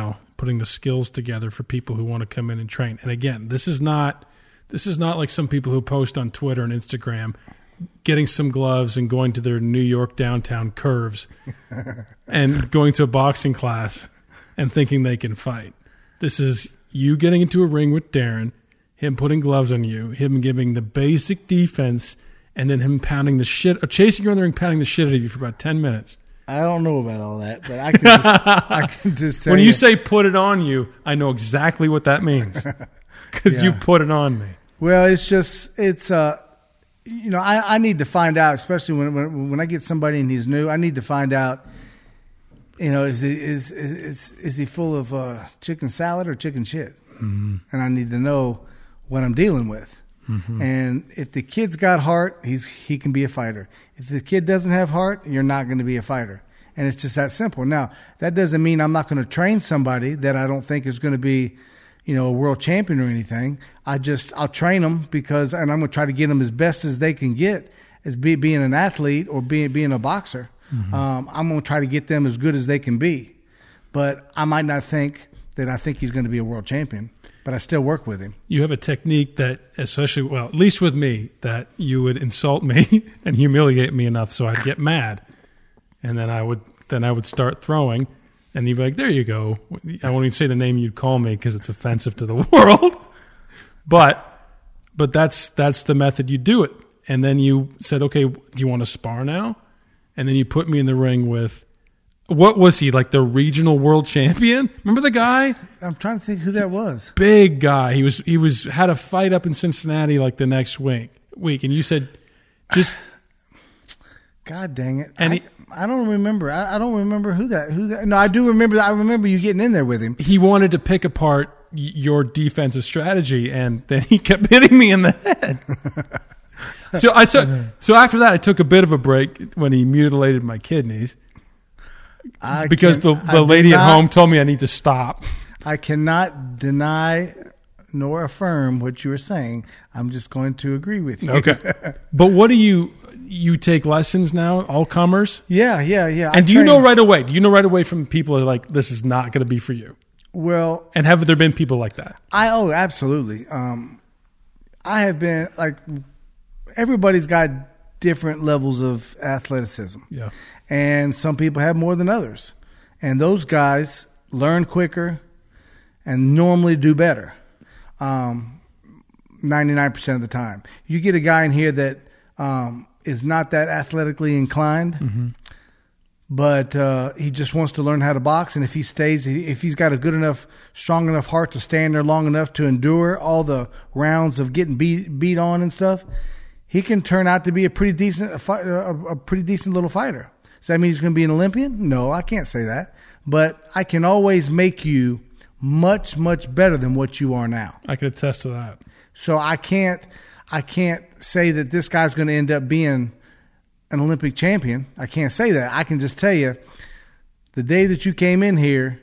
putting the skills together for people who want to come in and train. And again, this is not like some people who post on Twitter and Instagram getting some gloves and going to their New York downtown curves and going to a boxing class and thinking they can fight. This is you getting into a ring with Darren, him putting gloves on you, him giving the basic defense, and then him pounding the shit, or chasing you around the ring, pounding the shit out of you for about 10 minutes. I don't know about all that, but I can just tell when you say put it on you, I know exactly what that means because you put it on me. Well, I need to find out, especially when I get somebody and he's new, I need to find out, is he full of chicken salad or chicken shit? Mm-hmm. And I need to know what I'm dealing with. Mm-hmm. And if the kid's got heart, he can be a fighter. If the kid doesn't have heart, you're not going to be a fighter. And it's just that simple. Now, that doesn't mean I'm not going to train somebody that I don't think is going to be, a world champion or anything. I'll train them and I'm going to try to get them as best as they can get as being an athlete or being a boxer. Mm-hmm. I'm going to try to get them as good as they can be. But I might not think that I think he's going to be a world champion, but I still work with him. You have a technique that, especially, well, at least with me, that you would insult me and humiliate me enough so I'd get mad. And then I would start throwing. And you'd be like, there you go. I won't even say the name you'd call me because it's offensive to the world. But that's the method you do it. And then you said, okay, do you want to spar now? And then you put me in the ring with, what was he, like the regional world champion? Remember the guy? I'm trying to think who that was. Big guy. He had a fight up in Cincinnati like the next week. And you said, just... God dang it. And I don't remember. I don't remember who that. No, I do remember. I remember you getting in there with him. He wanted to pick apart your defensive strategy, and then he kept hitting me in the head. So after that, I took a bit of a break when he mutilated my kidneys because the lady at home told me I need to stop. I cannot deny nor affirm what you were saying. I'm just going to agree with you. Okay. But what do you take lessons now, all comers? Yeah. And do you know right away? Do you know right away from people who are like, this is not going to be for you? Well, and have there been people like that? Absolutely. I have been like, everybody's got different levels of athleticism. Yeah. And some people have more than others. And those guys learn quicker and normally do better. 99% of the time. You get a guy in here that is not that athletically inclined, mm-hmm. but he just wants to learn how to box. And if he's got a good enough, strong enough heart to stand there long enough to endure all the rounds of getting beat on and stuff, he can turn out to be a pretty decent little fighter. Does that mean he's going to be an Olympian? No, I can't say that. But I can always make you much, much better than what you are now. I can attest to that. So I can't say that this guy's going to end up being an Olympic champion. I can't say that. I can just tell you, the day that you came in here,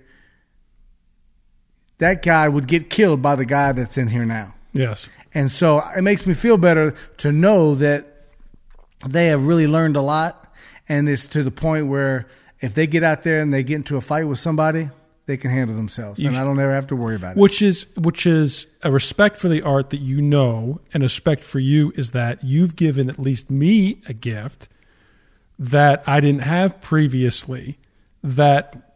that guy would get killed by the guy that's in here now. Yes. And so it makes me feel better to know that they have really learned a lot, and it's to the point where if they get out there and they get into a fight with somebody, they can handle themselves, and I don't ever have to worry about it. Which is a respect for the art that you know, and a respect for you is that you've given at least me a gift that I didn't have previously. That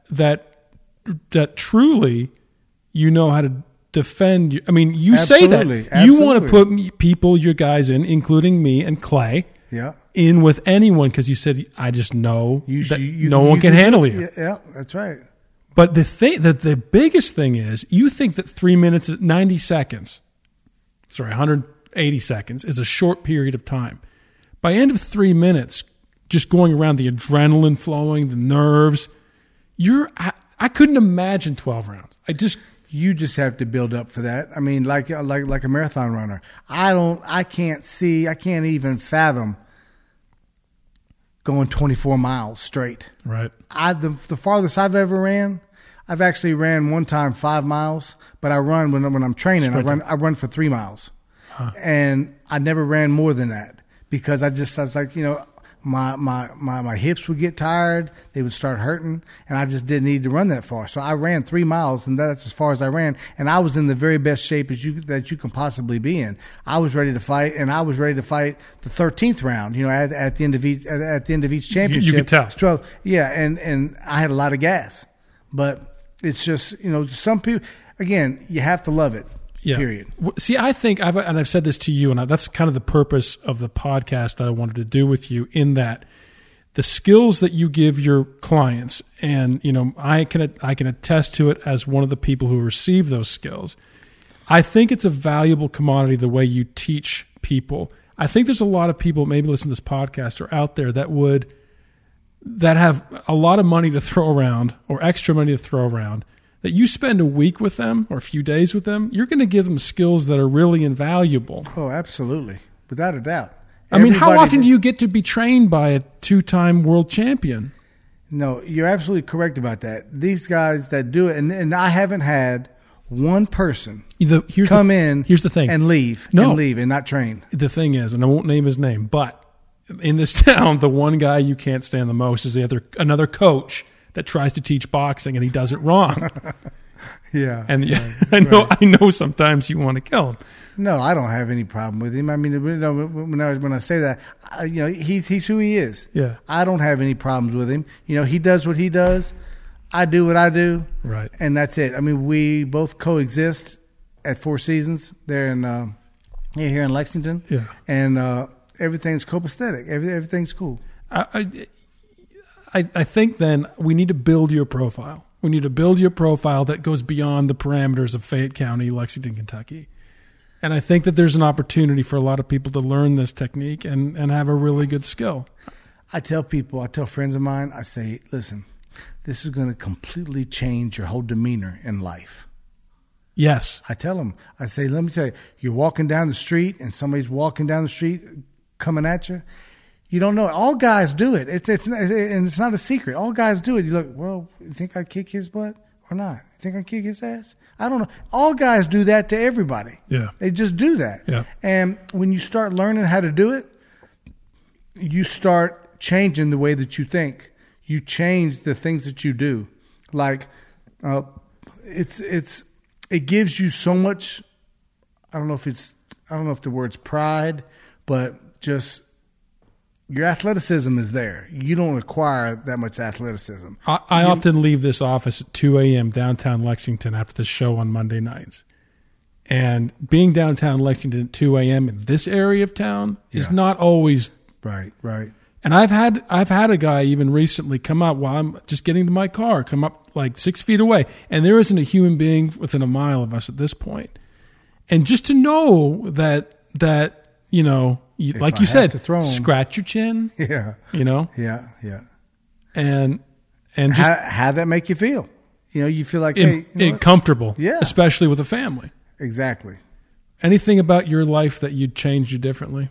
truly, you know how to defend. I mean, you say that you want to put people, your guys in, including me and Clay. Yeah. In with anyone because you said I just know that no one can handle you. Yeah, that's right. But the biggest thing is you think that 3 minutes, 90 seconds, 180 seconds is a short period of time. By end of 3 minutes, just going around, the adrenaline flowing, the nerves, I couldn't imagine 12 rounds. You just have to build up for that. I mean, like a marathon runner. I can't even fathom going 24 miles straight. Right. The farthest I've ever ran, I've actually ran one time 5 miles, but I run when I'm training. I run for 3 miles, and I never ran more than that because I was like, my hips would get tired. They would start hurting, and I just didn't need to run that far. So I ran 3 miles, and that's as far as I ran. And I was in the very best shape that you can possibly be in. I was ready to fight, and I was ready to fight the 13th round. At the end of each championship. You could tell. 12, yeah, and I had a lot of gas, but it's just some people. Again, you have to love it. Yeah. Period. See, I think I've said this to you, and that's kind of the purpose of the podcast that I wanted to do with you. In that, the skills that you give your clients, and I can attest to it as one of the people who receive those skills. I think it's a valuable commodity the way you teach people. I think there's a lot of people maybe listen to this podcast or out there that have a lot of money to throw around or extra money to throw around. That you spend a week with them or a few days with them, you're going to give them skills that are really invaluable. Oh, absolutely. Without a doubt. I mean, how often do you get to be trained by a 2-time world champion? No, you're absolutely correct about that. These guys that do it, and I haven't had one person come in here's the thing. And leave and not train. The thing is, and I won't name his name, but in this town, the one guy you can't stand the most is another coach that tries to teach boxing, and he does it wrong. Yeah. And I know sometimes you want to kill him. No, I don't have any problem with him. I mean, when I say that, he's who he is. Yeah. I don't have any problems with him. He does what he does. I do what I do. Right. And that's it. I mean, we both coexist at Four Seasons there here in Lexington. Yeah. And everything's copacetic. Everything's cool. I think then we need to build your profile. We need to build your profile that goes beyond the parameters of Fayette County, Lexington, Kentucky. And I think that there's an opportunity for a lot of people to learn this technique and have a really good skill. I tell friends of mine, I say, listen, this is going to completely change your whole demeanor in life. Yes. I tell them, I say, let me tell you, you're walking down the street and somebody's walking down the street coming at you. You don't know. All guys do it. It's not a secret. All guys do it. You look, well, you think I'd kick his butt or not? You think I'd kick his ass? I don't know. All guys do that to everybody. Yeah. They just do that. Yeah. And when you start learning how to do it, you start changing the way that you think. You change the things that you do. Like, it gives you so much. I don't know if the word's pride, but just. Your athleticism is there. You don't require that much athleticism. I often leave this office at 2 a.m. downtown Lexington after the show on Monday nights. And being downtown Lexington at 2 a.m. in this area of town is not always right. And I've had a guy even recently come up while I'm just getting to my car, come up like 6 feet away, and there isn't a human being within a mile of us at this point. And just to know that like you said, scratch your chin. Yeah. Yeah. And just how'd that make you feel? You feel like comfortable. Yeah. Especially with a family. Exactly. Anything about your life that you'd change you differently?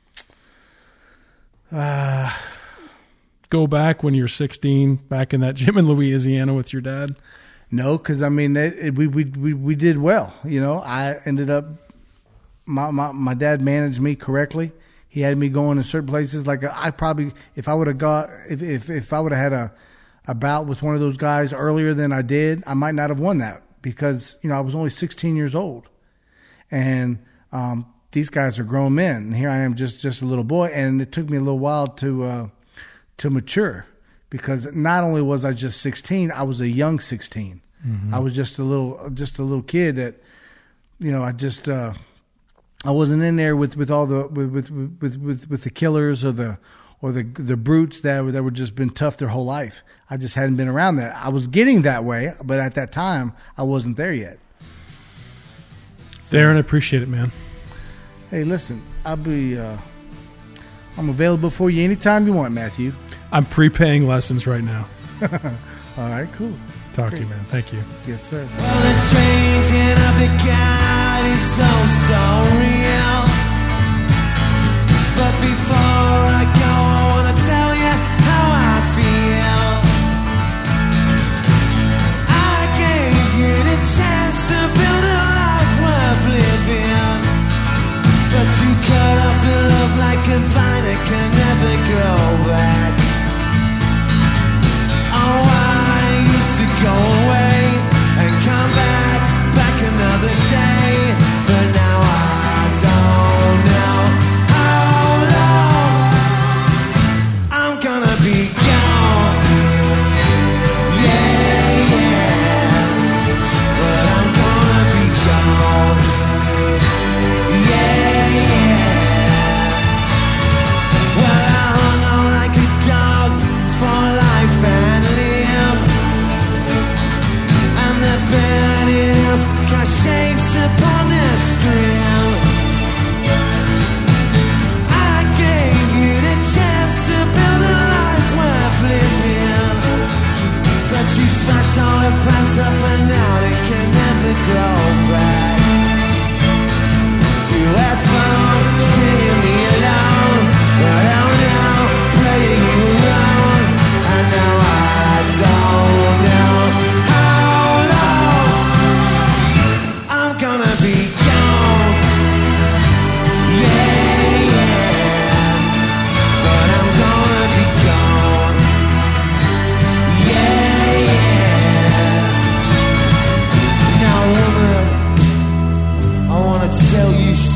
Go back when you were 16, back in that gym in Louisiana with your dad? No, because I mean, we did well. I ended up. My dad managed me correctly. He had me going in certain places. Like I probably, if I would have had a bout with one of those guys earlier than I did, I might not have won that because I was only 16 years old, and these guys are grown men, and here I am just a little boy, and it took me a little while to mature because not only was I just 16, I was a young 16. Mm-hmm. I was just a little kid that I wasn't in there with all the with the killers or the brutes that were just been tough their whole life. I just hadn't been around that. I was getting that way, but at that time I wasn't there yet. Darren, I appreciate it, man. Hey, listen, I'm available for you anytime you want, Matthew. I'm prepaying lessons right now. All right, cool. Talk to you, man. Thank you. Yes, sir. Well, the changing of the guard is so real. But before I go, I want to tell you how I feel. I gave you the chance to build a life worth living, but you cut off the love like a vine that can never grow.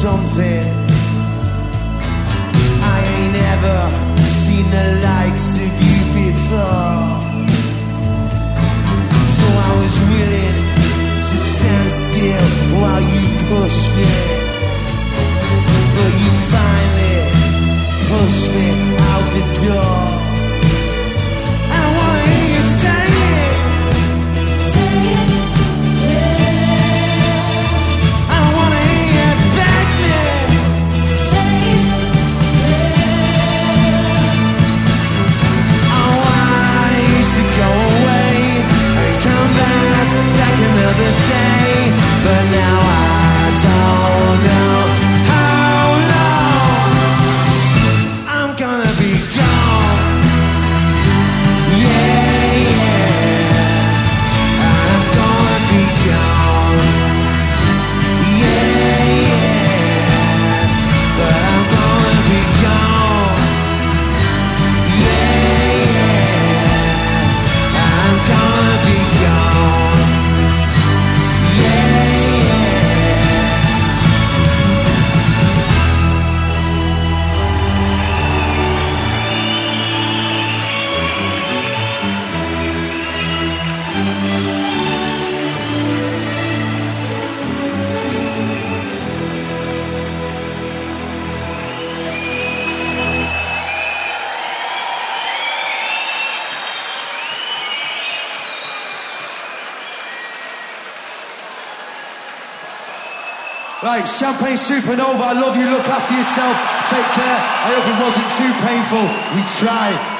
something. I ain't ever seen the likes of you before. So I was willing to stand still while you pushed me. But you finally pushed me out the door. I wanna hear you say it. Say it, yeah. I wanna hear you beg me. Say it, yeah. Oh, I used to go away and come back another day. But now I don't know how long I'm gonna be gone. Yeah, yeah, I'm gonna be gone. Yeah, yeah, but I'm gonna be gone. Yeah, yeah, I'm gonna be gone. Yeah, yeah. Right, Champagne Supernova, I love you, look after yourself, take care. I hope it wasn't too painful. We tried.